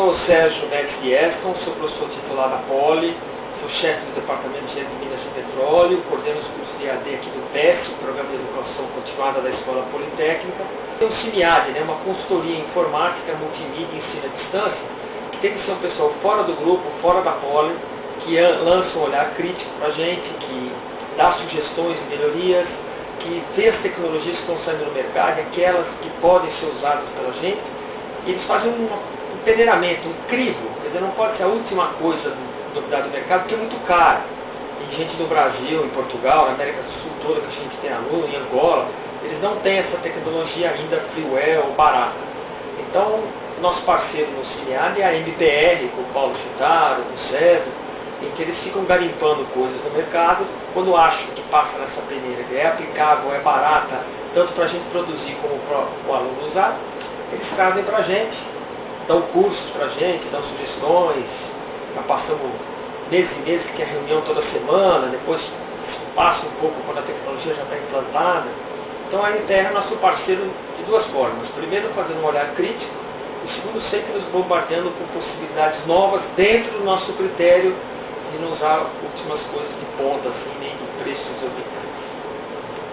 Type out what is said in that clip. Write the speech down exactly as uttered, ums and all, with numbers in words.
Sou o Sérgio Neves Gieston, sou professor titular da Poli, sou chefe do Departamento de Engenharia de Minas e Petróleo, coordeno os cursos de E A D aqui do P E S, o Programa de Educação Continuada da Escola Politécnica. Tem o CIMIAD, né, uma consultoria informática, multimídia e ensino à distância, que tem que ser um pessoal fora do grupo, fora da Poli, que lança um olhar crítico para a gente, que dá sugestões e melhorias, que vê as tecnologias que estão saindo no mercado, aquelas que podem ser usadas pela gente, e eles fazem um, um peneiramento, um crivo, quer dizer, não pode ser a última coisa do, novidade do mercado, porque é muito caro. Tem gente no Brasil, em Portugal, na América do Sul toda, que a gente tem aluno, em Angola, eles não têm essa tecnologia ainda freeware ou barata. Então, nosso parceiro no CIMIAD é a M P R, com o Paulo Chutaro, com o César, em que eles ficam garimpando coisas no mercado, quando acham que passa nessa peneira, que é aplicável, é barata, tanto para a gente produzir como para o aluno usar, eles trazem para a gente, dão cursos para a gente, dão sugestões, já passamos meses e meses que é reunião toda semana, depois passa um pouco quando a tecnologia já está implantada. Então a M P R é nosso parceiro de duas formas. Primeiro, fazendo um olhar crítico, e segundo, sempre nos bombardeando com possibilidades novas dentro do nosso critério de não usar últimas coisas de ponta, assim, nem de preços exorbitantes.